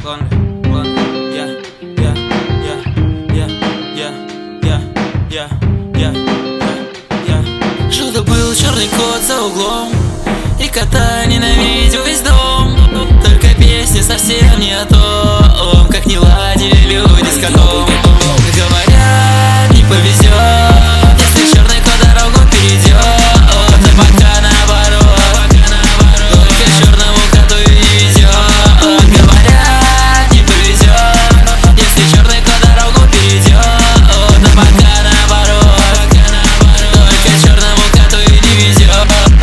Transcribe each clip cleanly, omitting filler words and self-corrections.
Жил-был черный кот за углом, и кота ненавидел весь дом. Только песни совсем не о том, как не ладили люди с котом. Говорят, не повезет, если черный кот дорогу перейдет, а пока наоборот, только черному коту и не везет. Говорят, не повезет, если черный кот дорогу перейдет, а пока наоборот, только черному коту и не везет.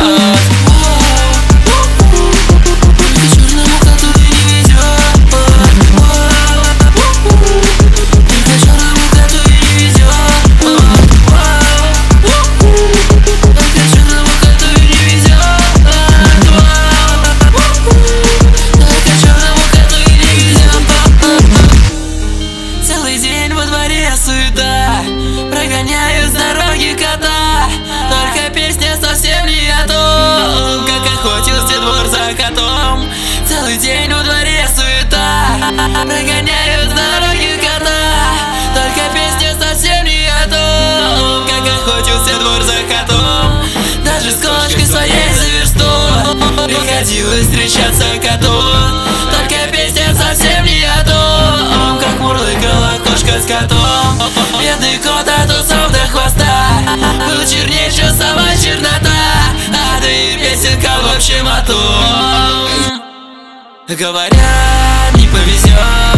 Суета, прогоняю с дороги кота. Только песня совсем не о том, как охотился двор за котом. Целый день во дворе суета, прогоняю с дороги кота. Только песня совсем не о том, как охотился двор за котом. Даже с кошкой своей за версту приходилось встречаться коту. Только песня совсем не о том, как мурлыкала кошка с котом. Бедный кот от усов до хвоста был чернее, чем сама чернота. Да и песенка в общем о том. Говорят, не повезет,